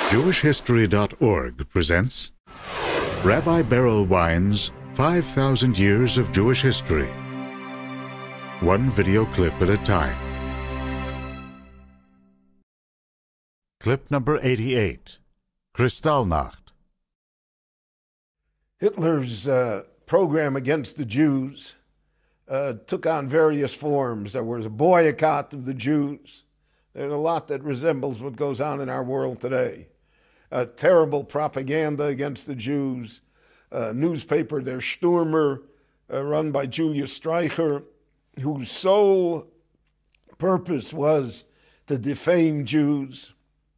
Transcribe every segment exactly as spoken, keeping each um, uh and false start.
Jewish History dot org presents Rabbi Berel Wein's five thousand Years of Jewish History. One video clip at a time. Clip number eighty-eight, Kristallnacht. Hitler's uh, program against the Jews uh, took on various forms. There was a boycott of the Jews. There's a lot that resembles what goes on in our world today. Uh, terrible propaganda against the Jews. A newspaper, Der Stürmer, uh, run by Julius Streicher, whose sole purpose was to defame Jews.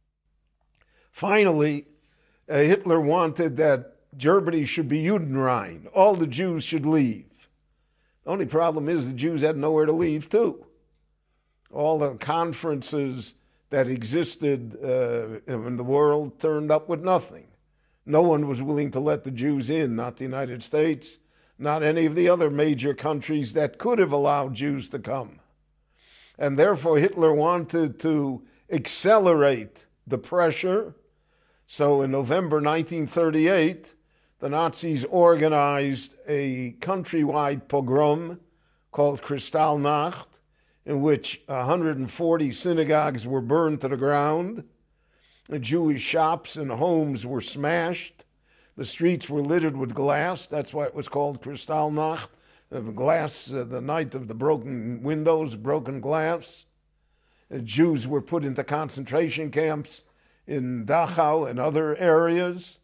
Finally, uh, Hitler wanted that Germany should be Judenrein. All the Jews should leave. The only problem is the Jews had nowhere to leave, too. All the conferences that existed uh, in the world turned up with nothing. No one was willing to let the Jews in, not the United States, not any of the other major countries that could have allowed Jews to come. And therefore, Hitler wanted to accelerate the pressure. So in November nineteen thirty-eight, the Nazis organized a countrywide pogrom called Kristallnacht, in which one hundred forty synagogues were burned to the ground. The Jewish shops and homes were smashed. The streets were littered with glass. That's why it was called Kristallnacht. The glass, uh, the night of the broken windows, broken glass. The Jews were put into concentration camps in Dachau and other areas.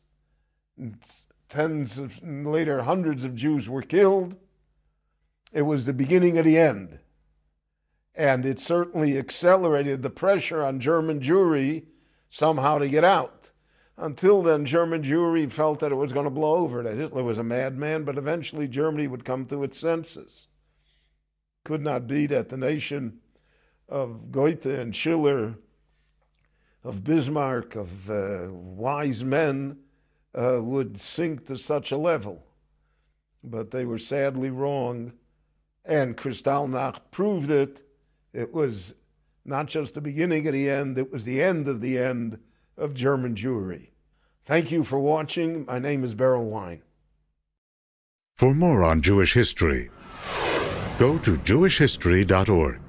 Tens of, later, hundreds of Jews were killed. It was the beginning of the end. And it certainly accelerated the pressure on German Jewry somehow to get out. Until then, German Jewry felt that it was going to blow over, that Hitler was a madman, but eventually Germany would come to its senses. Could not be that the nation of Goethe and Schiller, of Bismarck, of uh, wise men, uh, would sink to such a level. But they were sadly wrong, and Kristallnacht proved it. It was not just the beginning of the end, it was the end of the end of German Jewry. Thank you for watching. My name is Berel Wein. For more on Jewish history, go to Jewish History dot org.